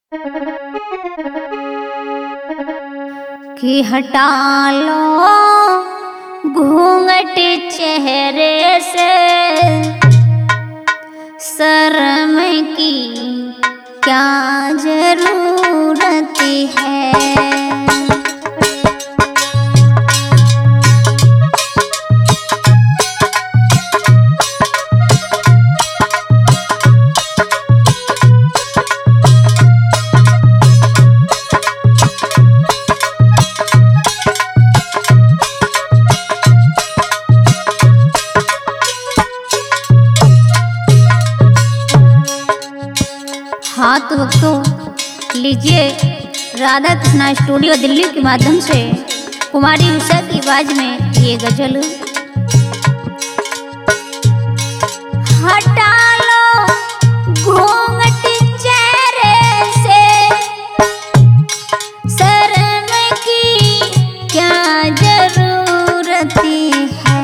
कि हटा लो घूंघट चेहरे से, शर्म की क्या जरूरत है। हाँ तो भक्तों, लीजिए राधा कृष्णा स्टूडियो दिल्ली के माध्यम से कुमारी उषा की आवाज में ये गजल। हटा लो घूंघट चेहरे से, शर्म की क्या जरूरत है।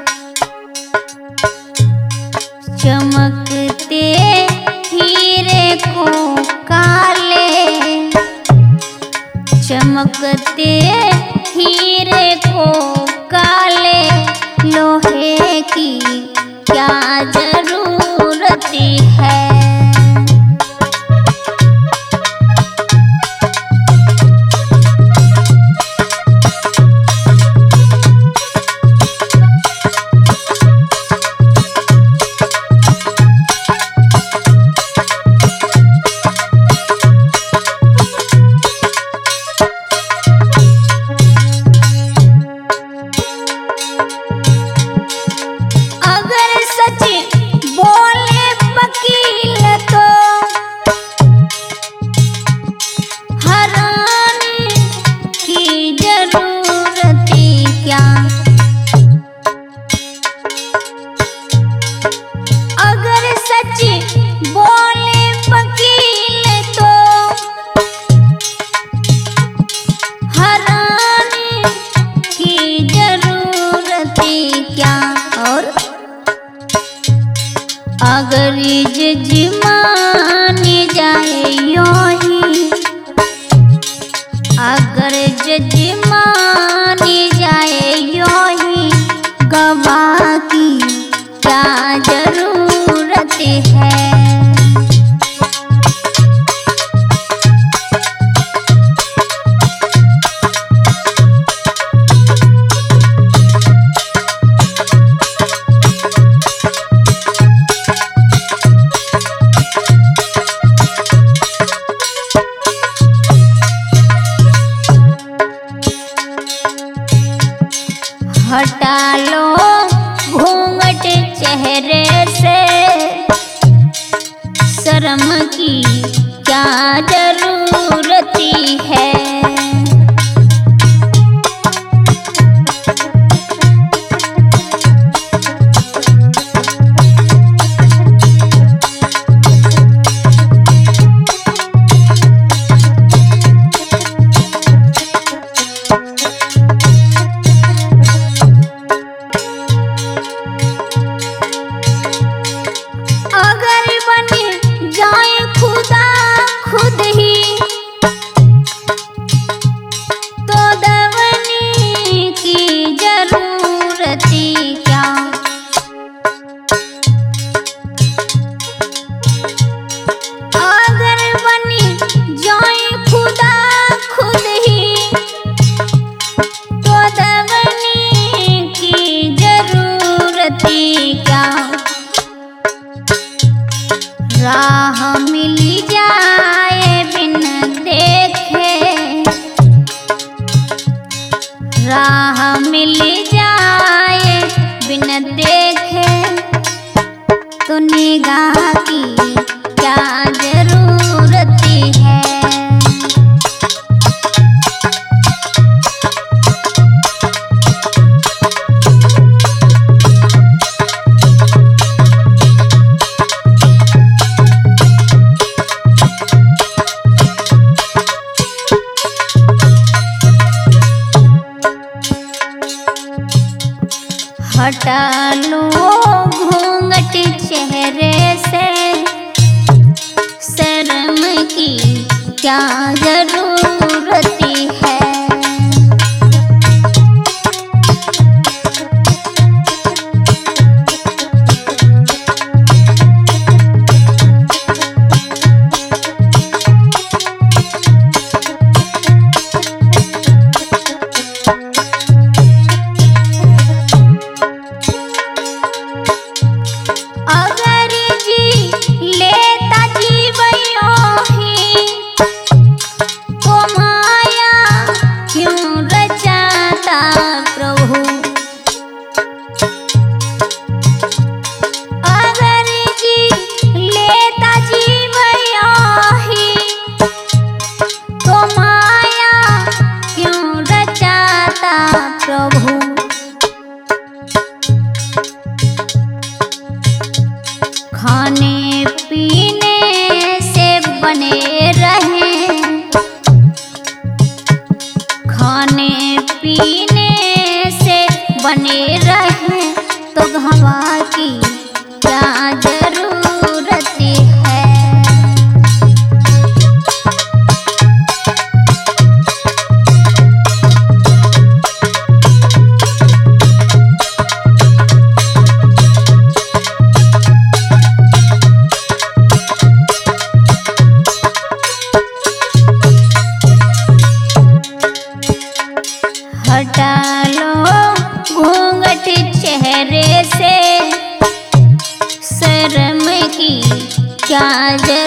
चमकते हीरे को काले, चमकते हीरे को काले, लोहे की क्या जरूरत है। अगर जजमानी जाए यूं ही, अगर जजमानी जाए यूं ही, गवाह की क्या जरूरत है। हटा लो घूंघट चेहरे से, शर्म की क्या जरूरत है। खुद ही क्या जरूरत है। खाने पीने से बने रहें, खाने पीने से बने रहें तो हवा की क्या जरूरत है। हटा लो घूंघट चेहरे से, शर्म की क्या जरूरत